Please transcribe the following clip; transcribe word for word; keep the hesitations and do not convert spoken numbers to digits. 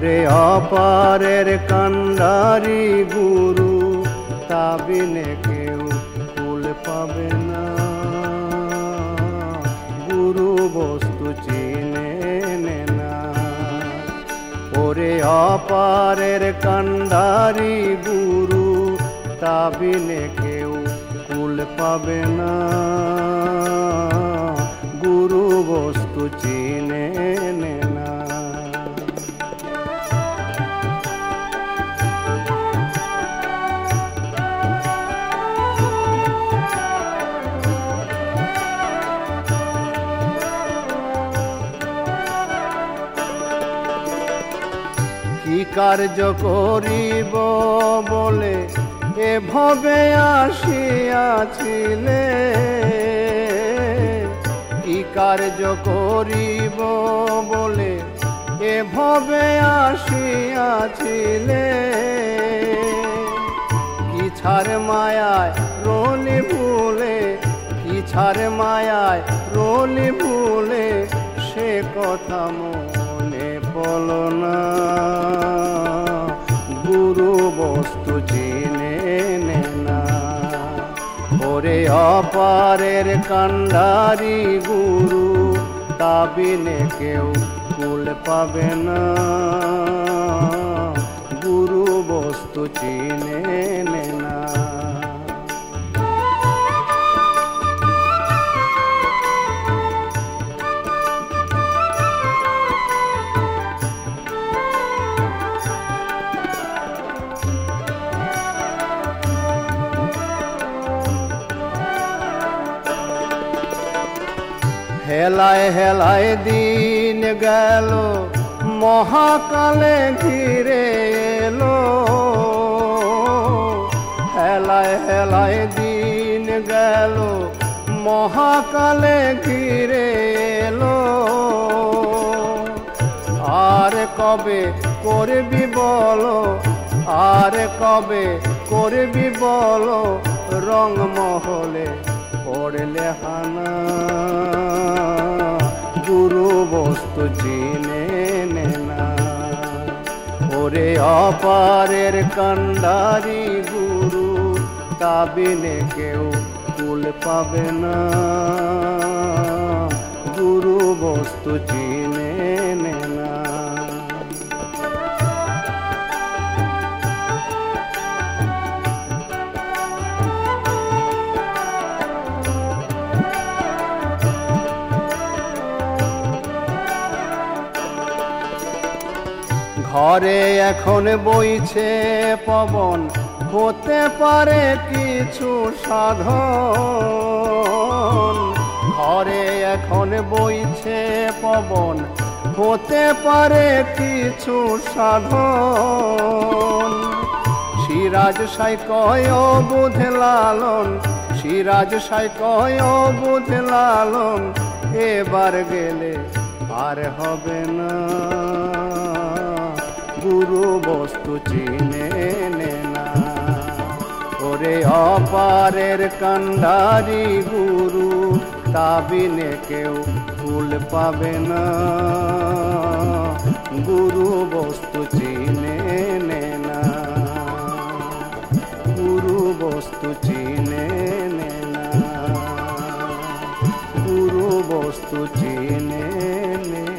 ওরে অপারের কান্ডারি গুরু, তা বিনে কেউ কুল পাবে না। গুরু বস্তু চিনে নে না। ওরে অপারের কান্ডারি গুরু, তা বিনে কেউ কুল পাবে না। গুরু বস্তু চিনে নে না। কি কার্য করিব বলে এভাবে আসিয়াছিলে? কি কার্য করিব বলে এভাবে আসিয়াছিলে? কি ছাড় মায়ায় রলি ভুলে, কি ছাড় মায়ায় রলি ভুলে, সে কথা মনে পড়ল না। গুরু বস্তু চিনে নে না। ওরে অপারের কান্ডারি গুরু, তা বিনে কেউ কুল পাবে না। গুরু বস্তু চিনে নে না। হেলায় হেলায় দিন গেল, মহাকালে ঘিরে এলো। হেলায় হেলায় দিন গেল, মহাকালে ঘিরে এলো। আর কবে করবি বলো, আর কবে করবি বলো, রং মহলে পড়লে হানা। গুরু বস্তু চিনে নে না। ওরে অপারের কান্ডারি গুরু, তা বিনে কেউ কুল পাবে না। গুরু বস্তু চিনে নে না। ঘরে এখন বইছে পবন, হতে পারে কিছু সাধন। ঘরে এখন বইছে পবন, হতে পারে কিছু সাধন। সিরাজ সাই কয় বুধ লালন, সিরাজ সাই কয় বুধ লালন, এবার গেলে আর হবে না। গুরু বস্তু চিনে নে না। ওরে অপারের কান্ডারি গুরু, তা বিনে কেউ কুল পাবে না। গুরু বস্তু চিনে নে না। গুরু বস্তু চিনে নে না। গুরু বস্তু চিনে নে।